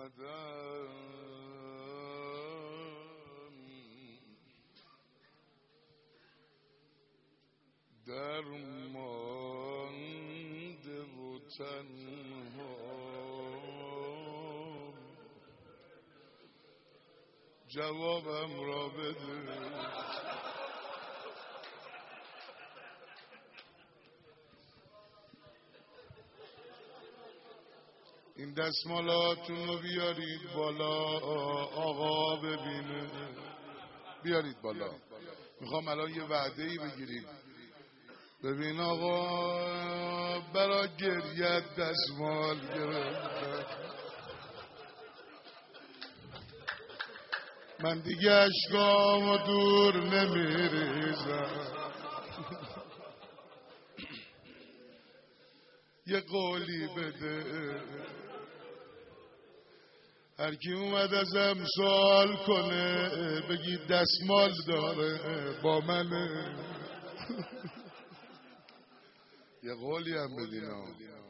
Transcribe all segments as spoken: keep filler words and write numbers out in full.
آمدم درمانده و تنها جوابم را بده. این دستمالاتون رو بیارید بالا آقا ببینه. بیارید بالا. میخوام الان یه وعده ای بگیریم. ببین آقا برا گریت دستمال گرفتم، من دیگه اشکامو دور نمیریزم. یه قولی بده هر کی اومد ازم سوال کنه بگی دستمال داره با منه. یه قولی هم بدینا.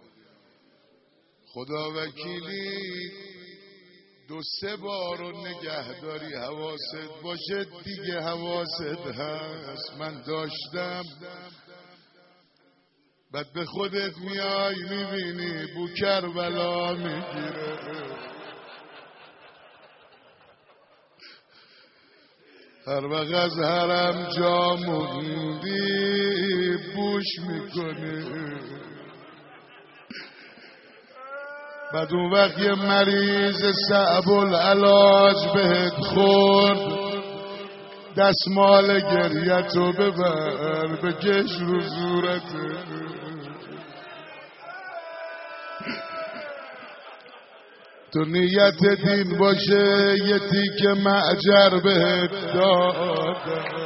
خدا وکیلی دو سه بارو نگهداری حواست باشه دیگه حواست هست. من داشتم بعد به خودت میای میبینی بو کربلا میگیره. هر وقت از حرم جا موندی بوش میکنی. بعد اون وقت یه مریض صعب العلاج بهت خورد دستمال گریتو ببر بکش رو صورته. تو نیت دین باشه یه تیک معجر بهت دادم.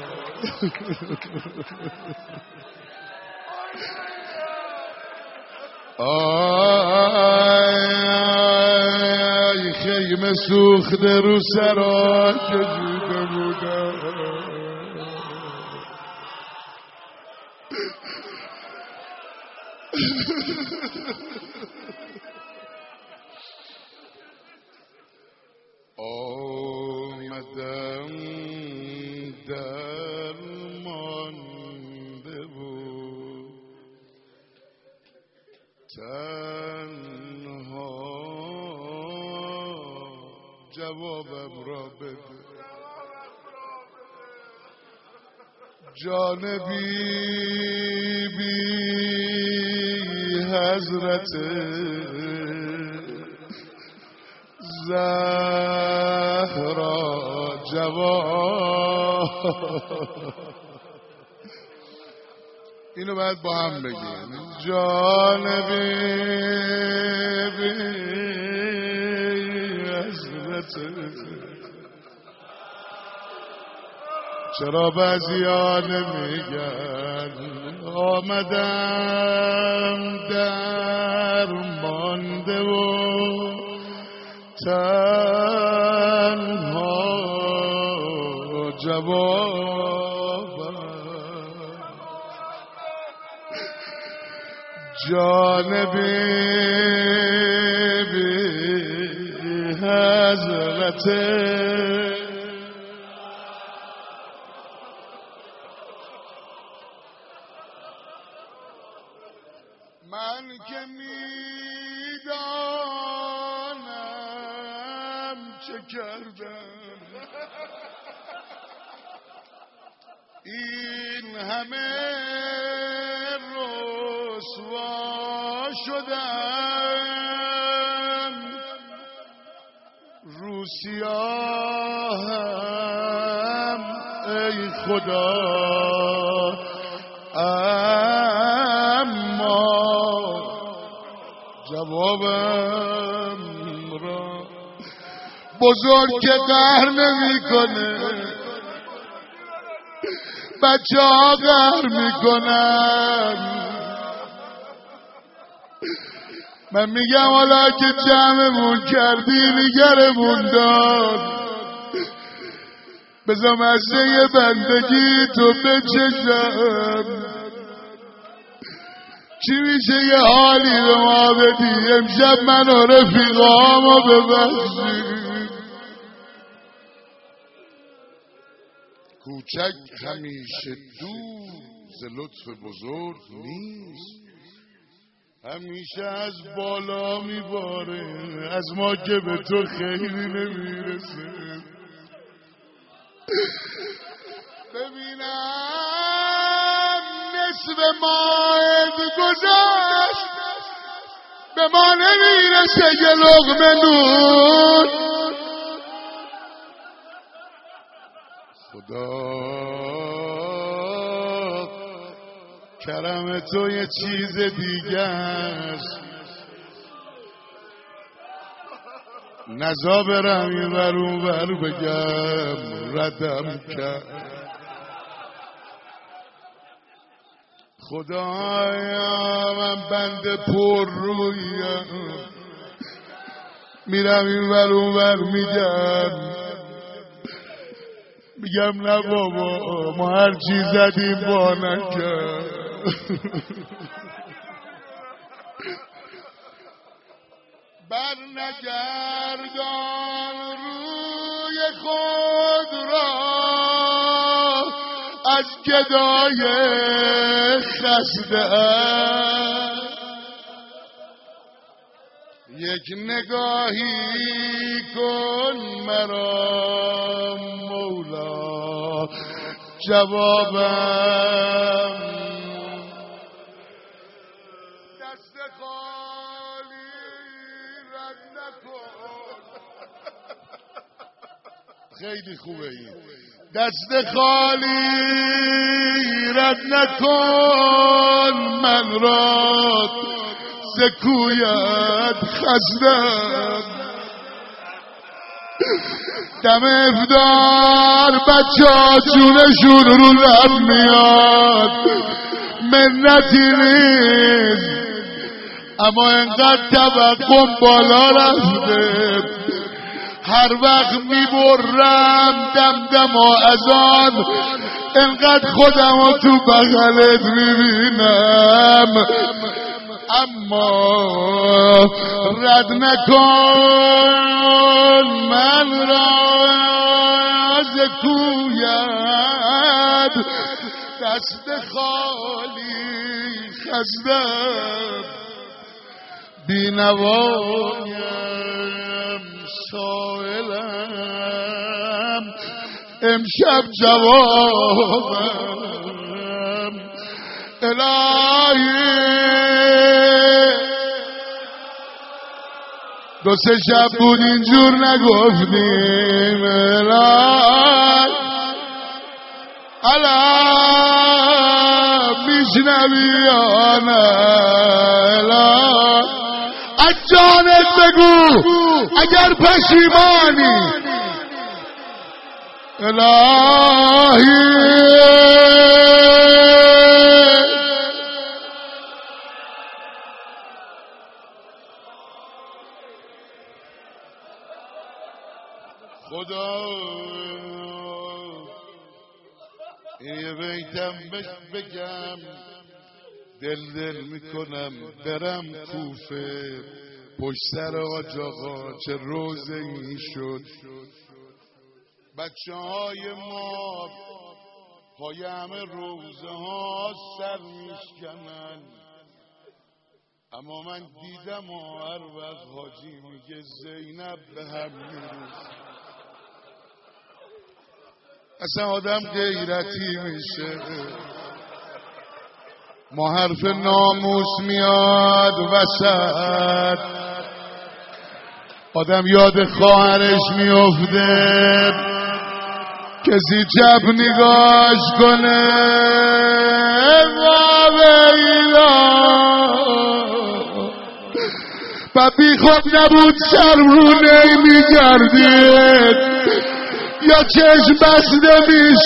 آی خیمه سوخته رو سرا کشیده بودم. آمدم درمانده و تنها جوابم را بده. جان بی بی حضرت زهرا جواب. اینو باید با هم بگیم. جان بی بی حضرت چرا بعضیا نمیگن آمدم درمانده و تنها جوابم جان بی بی حضرت من که میدانم چه کردم این همه رسوا شدم رو سیاهم ای خدا اما جوابم را بزرگ که قهر نمی کنه بچه ها قهر می کنن. من میگم حالا که جمعمون کردی نگرمون داد بذار مزه بندگی تو بچشم چی میشه یه حالی به ما بدی امشب من و رفیقامو ببخشی. کوچک همیشه دور ز لطف بزرگ نیست، همیشه از بالا میباره از ما که به تو خیلی نمیرسه. ببینم نصف ماه گذشت به ما نمیرسه یه لقمه نون. خدا کرم تو یه چیز دیگه است، نزا برم این ور اون ور بگم ردم کرد. خدایا من بنده پر رویم میرم این ور اون ور میگم میگم نه بابا ما هر چی زدیم با نکرد. بر نگردان روی خود را از گدای خسته یک نگاهی کن مرا مولا جوابم. دست خالی رد نکن. خیلی خوبه این دست خالی رد نکن من را سکویت خستم. دم افطار بچه ها جونشون رو لب میاد منتی نیست، اما انقدر طبقم بالا رفته هر وقت میبرم دم دم و اذان انقدر خودم رو تو بغلت میبینم، اما رد نکن من را از کویت دست خالی خستم. بینوایم سائلم امشب جوابم. الهی دو سه شب بود اینجور نگفتیم الهی الهی میشنوی یا نه الهی از جانت بگو اگر پشیمانی الهی. خدا یه بیتم بگم دل دل میکنم برم کوفه پشت سر آج آقا چه روزه این شد. بچه های ما پای همه روزه ها سر میشکنن، اما من دیدم و هر وقت حاجی میگه زینب به هم میروز اصلا آدم غیرتی میشه. ما حرف ناموس میاد وسط آدم یاد خواهرش میفته کسی چپ نگاش کنه و بی خود نبود شرم رو نمیگردید یا چشم بسته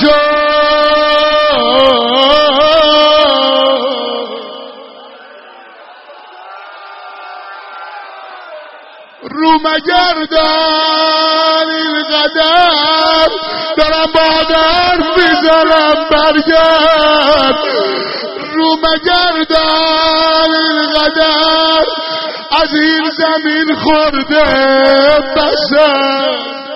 میشد. رو مگردان این قدر دارم با حرف میزنم برگرد رو مگردان اینقدر از این زمین خورده بسر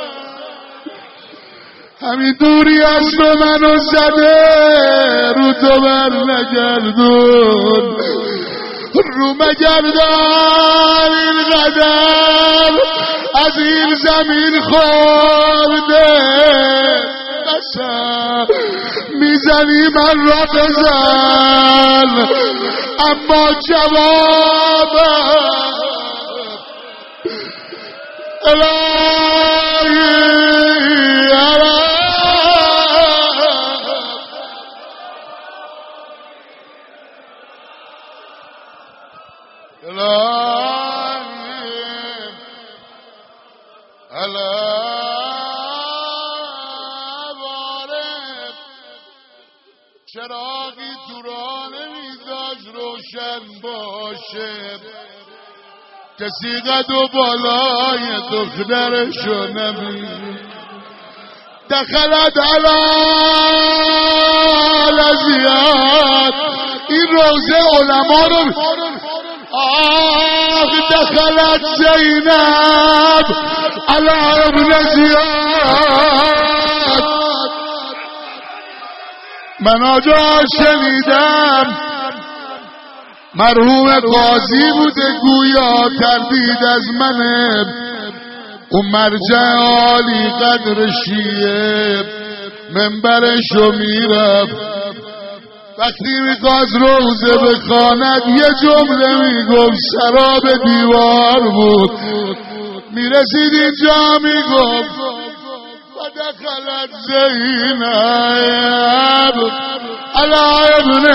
همین دوری از تو منو زده رو تو بر نگردون رو مگردان اینقدر از این زمین خورده بسر میزنی من را بزن اما جوابم الهی چراغی تو راه نمیذاش روشن باشه کسی قد و بالای دخترشو نمیده دخلت علال ازیاد این روزه علما رو آه دخلت زینب علی ابن زیاد من آجا شنیدم مرحوم قاضی بوده گویا تردید از منه اون مرجع عالی قدر شیعه منبرشو میرفت وقتی میخواست روزه بخواند یه جمله میگفت شراب دیوار بود میرسید اینجا میگفت دخلت زینب علی ابن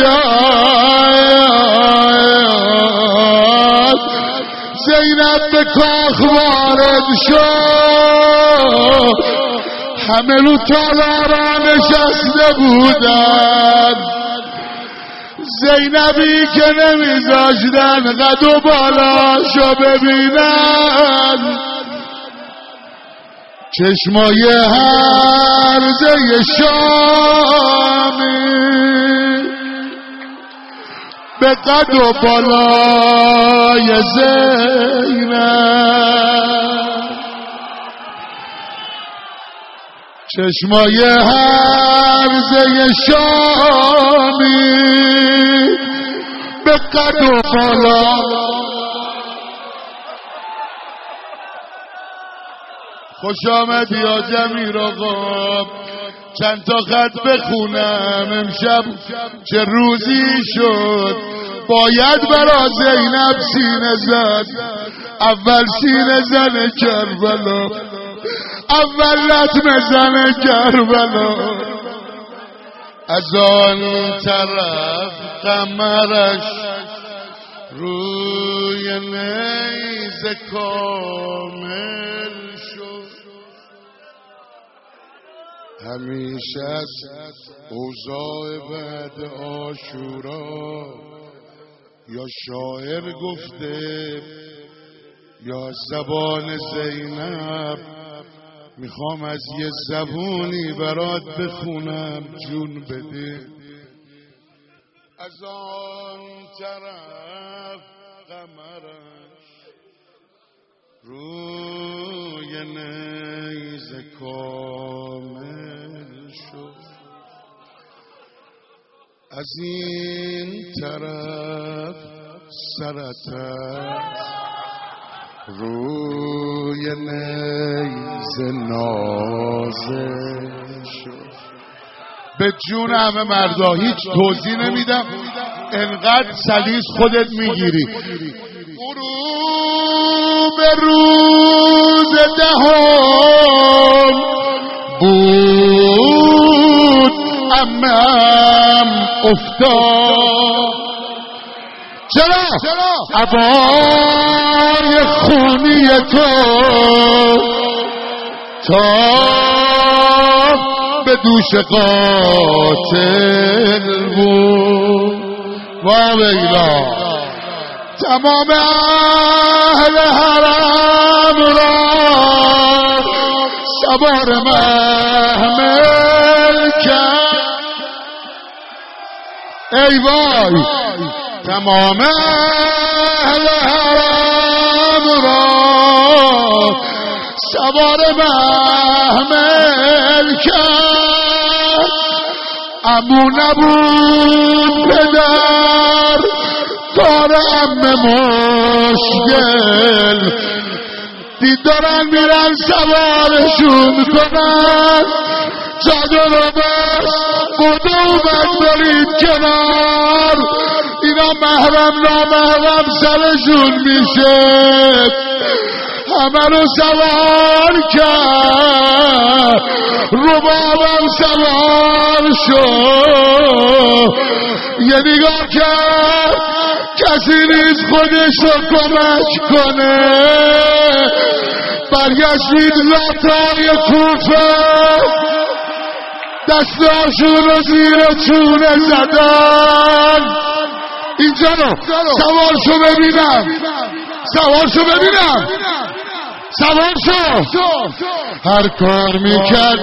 زیاد زینب به کاخ وارد شد همه رو تالارا نشسته بودن زینبی که نمیذاشتن قد و بالاشو ببینن چشمای هرزه شامی به قد و بالای زینب چشمای هرزه شامی به قد و بالای خوش آمدی یا جمیل آقا چند تا خط بخونم امشب چه روزی شد باید برا زینب سینه زد اول سینه زن کربلا اول لطمه زن کربلا از آن طرف قمرش روی نیزه کامل همیشه از اوضاع بعد عاشورا یا شاعر گفته یا زبان زینب میخوام از یه زبونی برات بخونم جون بده از آن طرف قمرش روی نیزه کامل شد از این طرف سرت روی نیزه نازل شد به جون همه مردا هیچ توضیح نمیدم انقدر سلیس خودت میگیری غروب روز دهم بود عمم افتاد چرا؟ عبای خونی تو تا به دوش قاتل بود و ویلا تمام اهل حرم را سوار محمل کرد ای وای تمام اهل حرم را سوار محمل کرد. عمو نبود پدر کار عمه مشکل دید دارن میرن سوارشون کنن. چادر رو بس بوده اومد برید کنار. اینا محرم نامحرم سرشون میشه. همه رو سوار کرد. ربابم سوار شد. یه نگاه کرد کسی نیست خودش رو کمک کنه. برگشتید لاتای کوفه دستاشون رو زیر چونه زدن. اینجا رو سوار شو ببینم سوار شو ببینم سوار شو. هر کار میکرد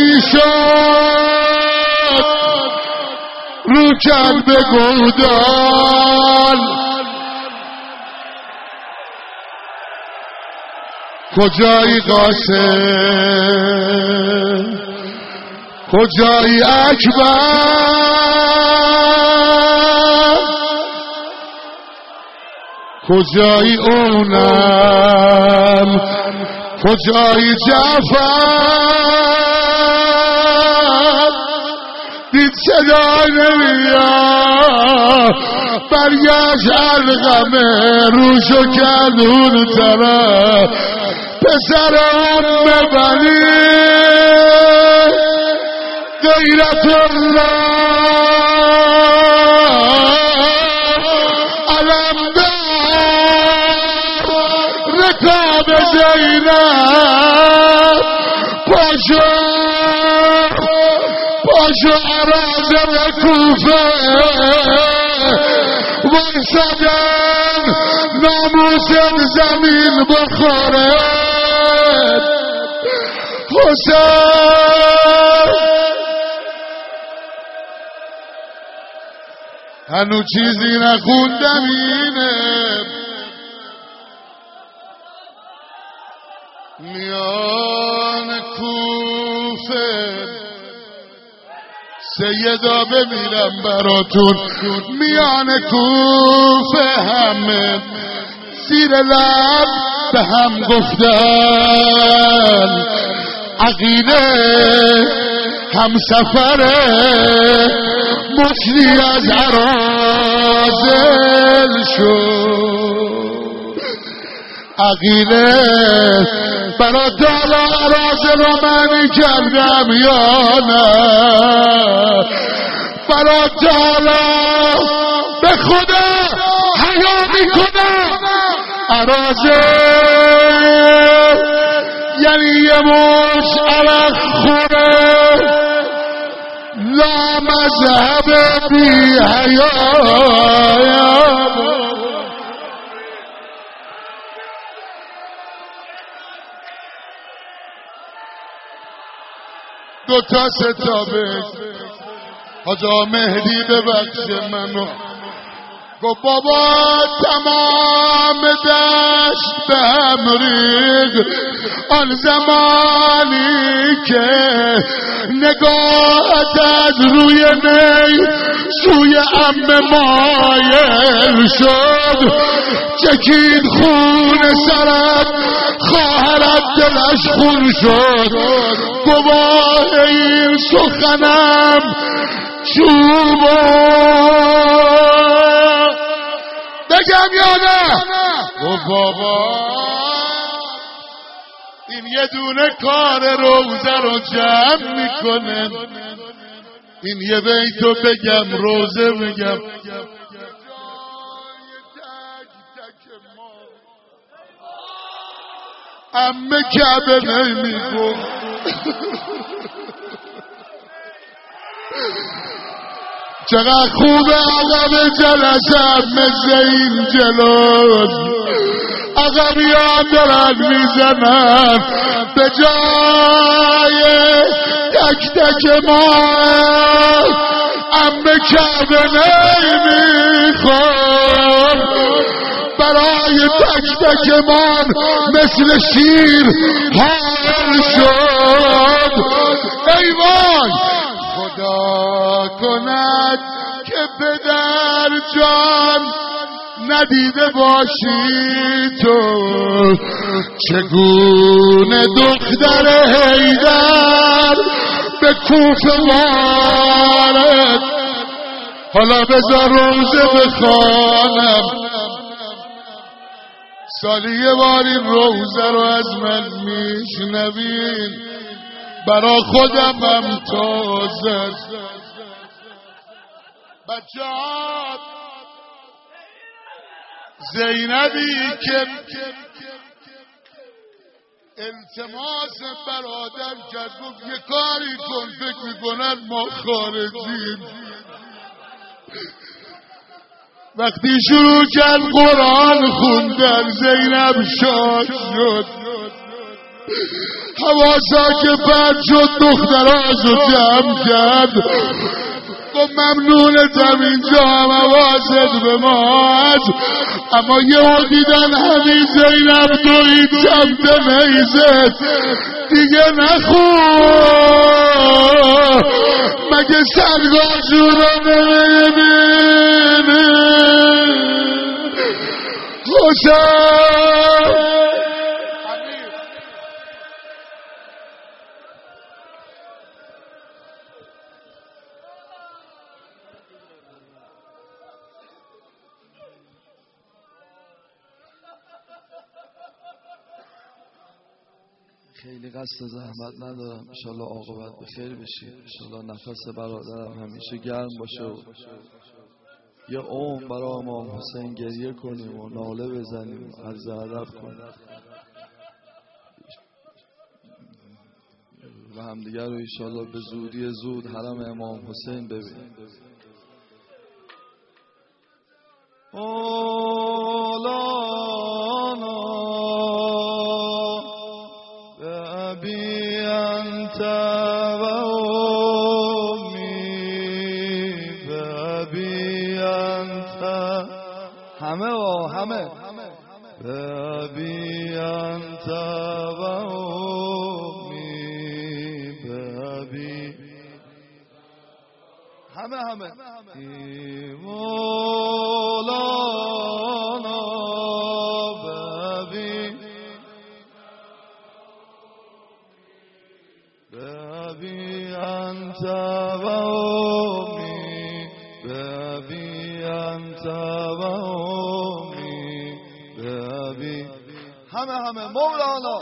نمیشد رو کلب گودال. کجایی قاسم کجایی اکبر کجایی اونم کجایی جعفر. دید صدای نمیاد برگشت علقمه روشو کرد اون طرف. پسرم ببنی غیرت الله علم دار رکاب زینب. پاشو پاشو عراضر کوفه وایسادن ناموس زمین بخوره. حسین هنو چیزی نخوندم اینه میان کوفه سیدا بمیرم براتون. میان کوفه همه زیر لب به هم گفتن عقیله هم سفره مشری از عرازل شد. عقیله برا دالا عرازل رو منی کردم یا نه. برا دالا به خدا حیا میکنم. عرازل یعنی یه موش عرق خوره لا مذهب بی حیا. دو تا ستابه حاجا مهدی ببخش منو. گو بابا تمام دشت به هم ریخت آن زمانی که نگاهت از روی نی سوی عمه مایل شد. چکید خون سرت خواهرت دلش خون شد. گواه این سخنم چوبا بگم یا نه؟ او بابا این یه دونه کار روزه رو جمع میکنه. این یه بیتو بگم روزه بگم عمه کعبه نمیگو. چقدر خوبه عقب جلسم مثل این جلوز. عقبیان دارن میزنن به جای تک تک ما. عمه کعبه نمیخوام برای تک تک من مثل شیر حال شد. ای وای خدا کند که پدر جان ندیده باشی تو چگونه دختر حیدر به کوفه وارد. حالا بذار روزه بخوانم، سالی یه بار این روزه رو از من میشنوین، برا خودم هم تازه. بچه‌ها زینبی که التماس برادر کرد گفت یه کاری کن، فکر میکنن ما خارجیم. وقتی شروع کرد قرآن خوندن زینب شاد شد، حواسا که پرد شد دخترازو جمع کرد گفت ممنونتم اینجا هم حواست به ما هست. اما یه دیدن همین زینب دوید سمت نیزت دیگه نخون، مگه سرگاجو رو نمیبینی حسین. خیلی قصد زحمت ندارم، انشالله عاقبت به خیر بشید، انشالله نفس برادرم همیشه گرم باشه و یه عمر برای امام حسین گریه کنیم و ناله بزنیم و عرض ادب کنیم و همدیگر رو انشالله به زودی زود حرم امام حسین ببینیم. همه و همه بابی انت و امی بابی همه همه مولانا بابی بابی انت و امی بابی انت و همه همه مولانا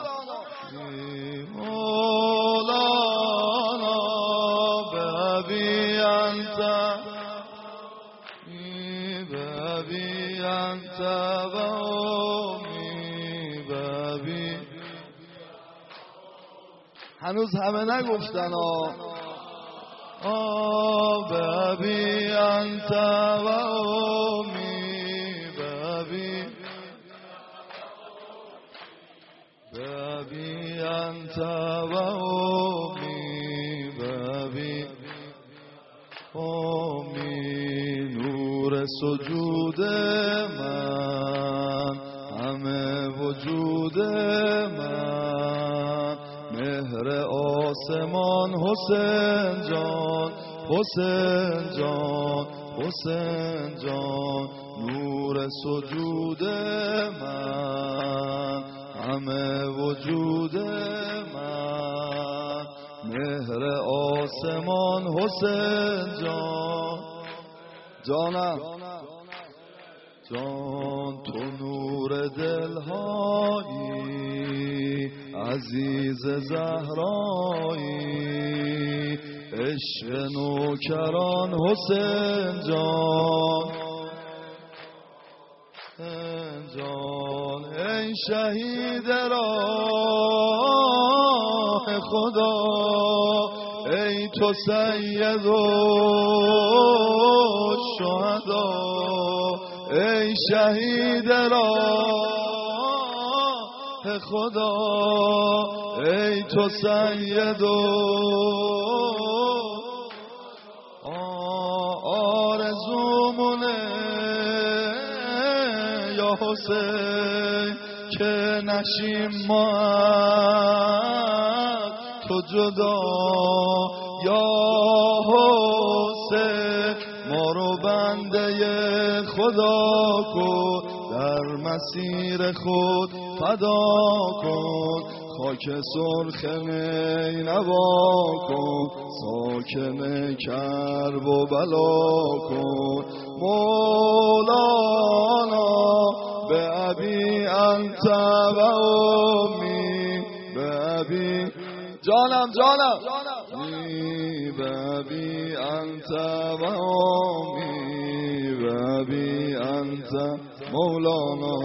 مولانا بابی انت بابی انت و امی بابی. هنوز همه نگفتن آه بابی انت و امی بابی بابی انت و امی بابی امی نور سجود من همه وجود من مهر آسمان حسین جان حسین جان حسین جان نور سجود من همه وجود من مهر آسمان حسین جان جانم جان تو نور دلهایی عزیز زهرایی عشق نوکران حسین جان جان ای شهید راه خدا ای تو سید و شهدا ای شهید راه خدا ای تو سید و حسین که نشیم ما تو جدا یا حسین ما رو بنده خدا کن در مسیر خود فدا کن خاک سرخ نینوا کن ساکن کرب و بلا کن مولانا به ابی انت و امی به ابی جانم جانم به ابی انت و امی به ابی انت مولانا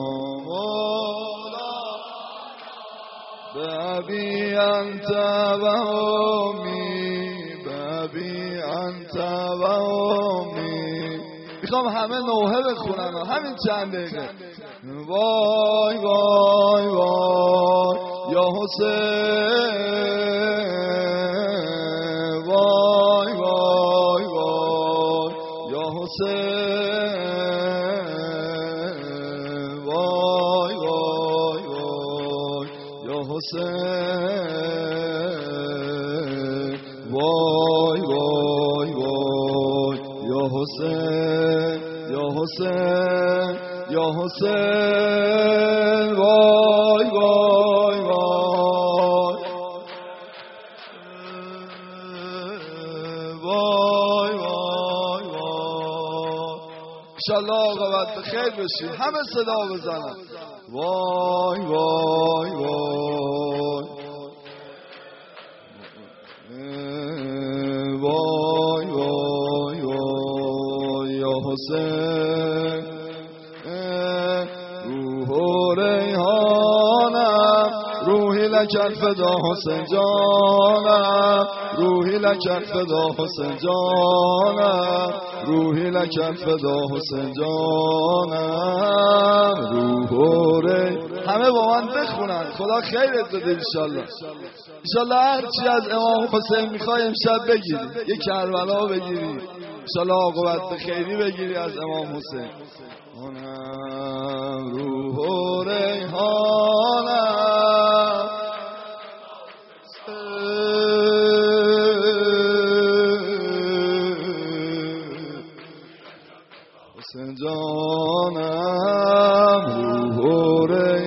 به ابی انت و امی به ابی انت و امی. میخوام همه نوحه بخونن همین چند دقیقه. وای وای وای یا حسین وای وای وای یا حسین وای وای وای یا حسین وای وای وای یا حسین یا حسین یا حسین وای وای وای وای وای وای انشالله عاقبت به خیر بشی همه صدا بزنن وای وای وای وای وای وای یا حسین روح و ریحانم روحی لکن فدا حسین جانم روحی لکن فدا حسین جانم روحی لکن فدا حسین جانم روح و ریحانم. همه با من بخونن خدا خیرت بده انشالله انشالله هرچی از امام حسین میخوای امشب بگیری یک کربلا بگیری انشالله عاقبت به خیری بگیری از امام حسین. اونم روح و ریحانم حسین جانم روح و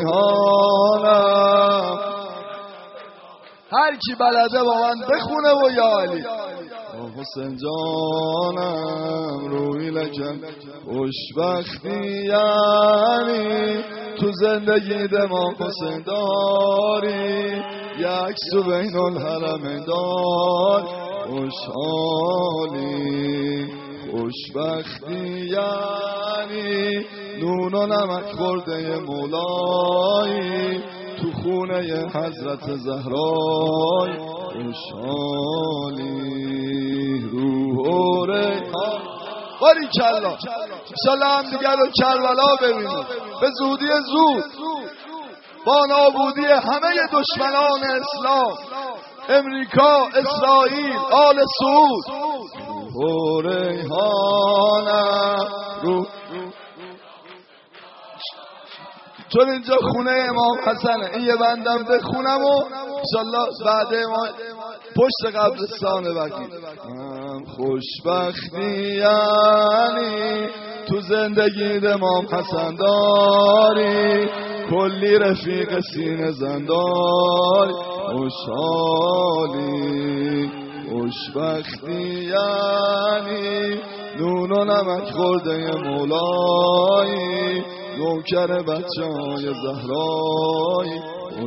ریحانم. هر کی بلده با من بخونه و یا علی حسین جانم روی لکن خوشبختی یعنی تو زندگی دما حسین داری یک سو بین الحرمین دار خوشحالی خوشبختی یعنی نون و نمک خورده مولایی تو خونه حضرت زهرای خوشحالی روح و ریحان. باری کلا انشالله هم دیگر رو کربلا ببینیم به زودی زود با نابودی همه دشمنان اسلام امریکا اسرائیل آل سعود روح و ریحانم روح. چون اینجا خونه امام حسنه این یه بندم بخونم و انشالله بعد ما پشت قبرستان بگیم. خوشبختی یعنی تو زندگی امام حسن داری کلی رفیق سینه زنداری خوشحالی خوشبختی یعنی نون و نمک خورده مولایی نوکر بچه های زهرای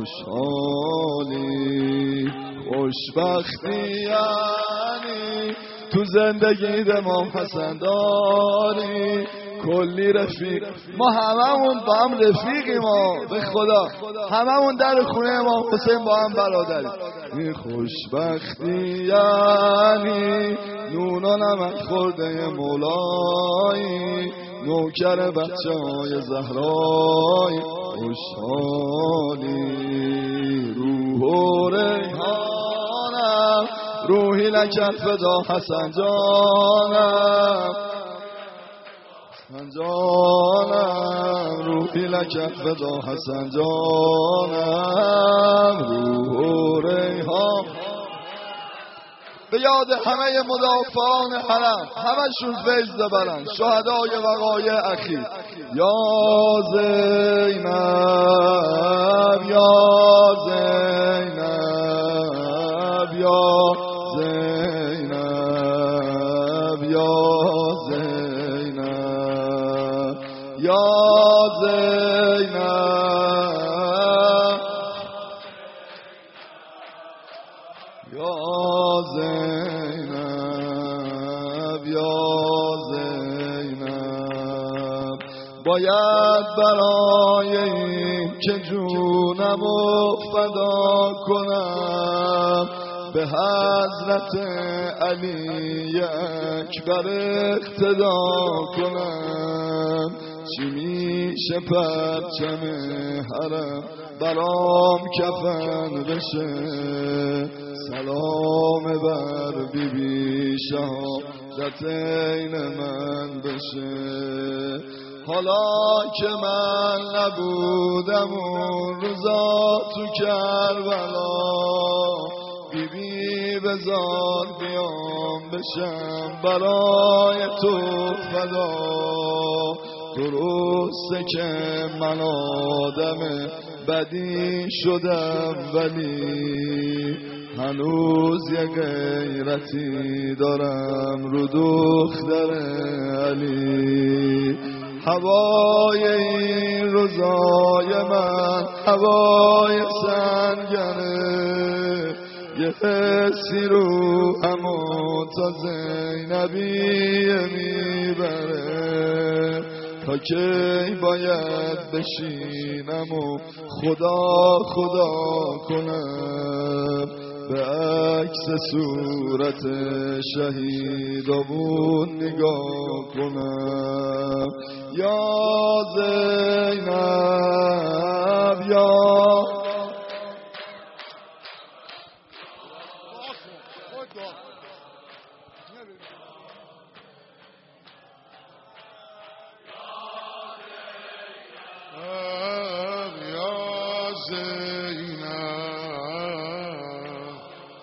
خوشحالی خوشبختی یعنی تو زندگی امام حسن داری کلی رفیق. ما هممون با هم رفیقیم ما به خدا هممون در خونه امام حسین با هم برادریم. این خوشبختی یعنی نون و نمک خورده مولایی نوکر بچه های زهرای خوشحالی روح و ریحانم روحی لکن فدا حسن جانم من جانم روحی لکت فدا حسن جانم روح ریحان به یاد همه مدافعان حرم همشون فیض ببرن شهدای وقایع اخیر یا زینب یا زینب یا زینب یا زینب یا زینب یا زینب یا زینب باید برای این که جونم و فدا کنم به حضرت علی اکبر اقتدا کنم چی میشه پرچم حرم برام کفن بشه سلام بر بی بی شهادتین من بشه حالا که من نبودم اون روزا تو کربلا بی بی بزار بیام بشم برای تو فدا درسته که من آدم بدی شدم ولی هنوز یه غیرتی دارم رو دختر علی هوای این روزای من هوای سنگنه یه حسی رو همون تا زینبی میبره تا کی باید بشینم و خدا خدا کنم به عکس صورت شهیدامون نگاه کنم یا زینب یا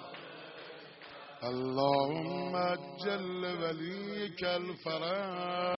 اللهم اجل وليك الفرج